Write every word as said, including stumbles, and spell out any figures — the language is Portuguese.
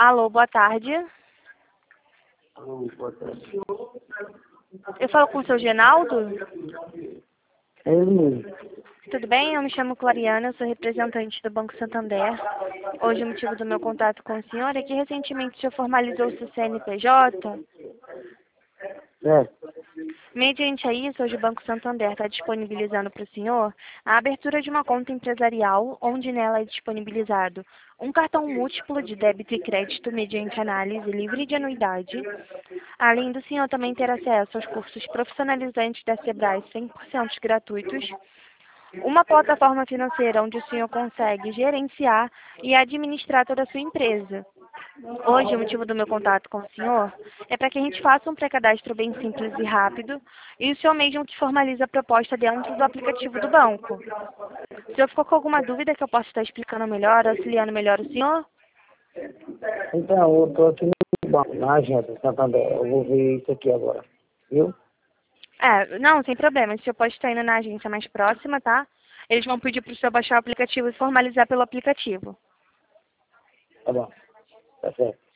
Alô, boa tarde. Alô, boa tarde. Eu falo com o seu Genaldo? É ele mesmo. Tudo bem? Eu me chamo Clariana, eu sou representante do Banco Santander. Hoje o motivo do meu contato com o senhor é que recentemente o senhor formalizou o seu C N P J. É, Mediante a isso, hoje o Banco Santander está disponibilizando para o senhor a abertura de uma conta empresarial, onde nela é disponibilizado um cartão múltiplo de débito e crédito mediante análise livre de anuidade, além do senhor também ter acesso aos cursos profissionalizantes da Sebrae cem por cento gratuitos, uma plataforma financeira onde o senhor consegue gerenciar e administrar toda a sua empresa. Hoje, o motivo do meu contato com o senhor é para que a gente faça um pré-cadastro bem simples e rápido e o senhor mesmo que formalize a proposta dentro do aplicativo do banco. O senhor ficou com alguma dúvida que eu possa estar explicando melhor, auxiliando melhor o senhor? então, eu tô aqui no banco, na agência Santander. Eu vou ver isso aqui agora. Viu? É, não, sem problema. O senhor pode estar indo na agência mais próxima, tá? Eles vão pedir para o senhor baixar o aplicativo e formalizar pelo aplicativo. Tá bom. Tá certo.